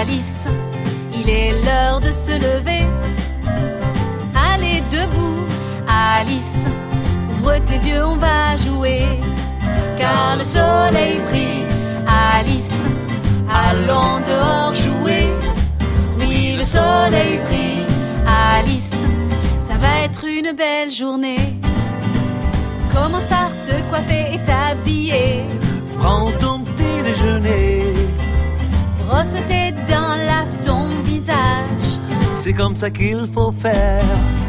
Alice, il est l'heure de se lever. Allez debout, Alice, ouvre tes yeux, on va jouer. Car le soleil brille, Alice, allons dehors jouer. Oui, le soleil brille, Alice, ça va être une belle journée. Commence par te coiffer et t'habiller. Prends ton petit déjeuner. Brosse tes dents, lave ton visage. C'est comme ça qu'il faut faire.